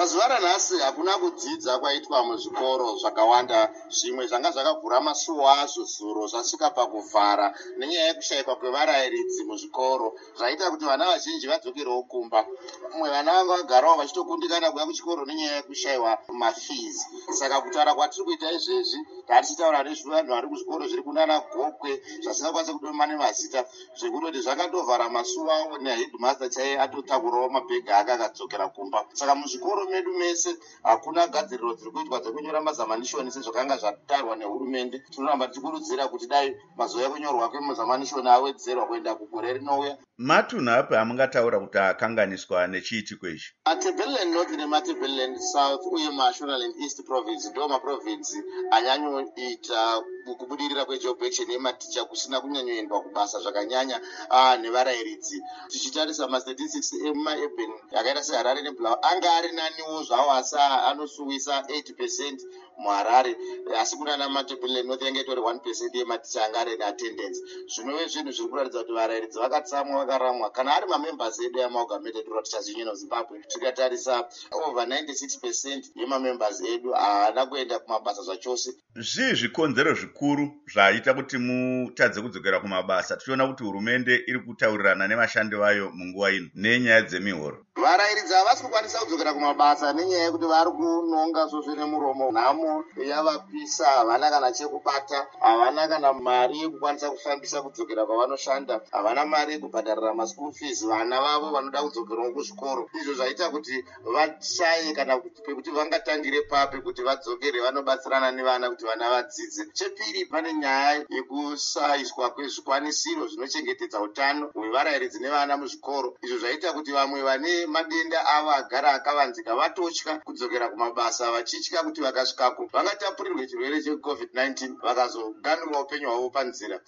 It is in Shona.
Pazuva ranhasi hakuna kudzidza kwaitwa muzvikoro zvakawanda. Zvimwe zvanga zvakavhura masuo azvo zuro zvasvika pakuvhara nenyaya yekushayikwa kwevarayiridzi muzvikoro. Zvaita kuti vana vazhinji vadzokerewo kumba. Vamwe vana vanga vagarawo vachitokundikana kuuya kuchikoro nenyaya yekushayiwa mafees. Saka kutaura kwatiri kuita izvezvi tatichitaura nezvevanhu vari kuzvikoro zviri kunana Gokwe zvisingakwanisi kudoma nemazita, zvekutoti zvakatovhara masuo avo nehedmaster chaiye atotakurawo mabhegi ake akadzokera kumba. Saka muzvikoro medu mese hakuna gadziriro dziri kuitwa dzekunyora mazamanishoni sezvakanga zvatarwa nehurumende. Tinoramba tichikurudzira kuti dai mazuva ekunyorwa kwemazamanishoni awedzerwa kuenda kugore rinouya. Matunhu api amungataura kuti akanganiswa nechiitiko ichi? Matabeleland North neMatabeleland South uye maShonaland East Province ndo maprovinsi anyanyoita kubudirira kwejob action yematicha kusina kunyanyoendwa kubasa zvakanyanya nevarayiridzi. Tichitarisa mastatistics emaurban yakaita seHarare neBulawayo anga ari naniwo zvawo asi anosuwisa 8% muHarare, asi kunana Matabeleland North yanga itori 1% yematicha anga ari neattendance. Zvinove zvinhu zviri kuratidza kuti varayiridzi vakatsamwa vakaramwa kana ari mamembers edu yeAmalgamated Rural Teachers Union of Zimbabwe. Tikatarisa over 96% yemamembers edu haana kuenda kumabasa zvachose. Zvii zvikonzero zvikuru zvaita kuti mutadze kudzokera kumabasa? Tichiona kuti hurumende iri kutaurirana nevashandi vayo munguva ino nenyaya dzemihoro. Varayiridzi havasi kukwanisa kudzokera kumabasa nenyaya yekuti vari kunonga zvozvine muromo. Nhamo yavapisa, havana kana chekubata, havana kana mari yekukwanisa kufambisa kudzokera kwavanoshanda, havana mari yekubhadharira maschool fees vana vavo vanoda kudzokerawo kuzvikoro. Izvo zvaita kuti vashaye kana pekuti vangatangire papi kuti vadzokere vanobatsirana nevana kuti vana vadzidze. Chepiri, pane nyaya yekusaiswa kwezvikwanisiro zvinochengetedza utano hwevarayiridzi nevana muzvikoro. Izvo zvaita kuti vamwe vane madenda avo agara akavanzika vatotya kudzokera kumabasa vachitya kuti vakasvikako vangatapurirwe chirwere cheCovid-19 vakazoganhura upenyu hwavo panzira.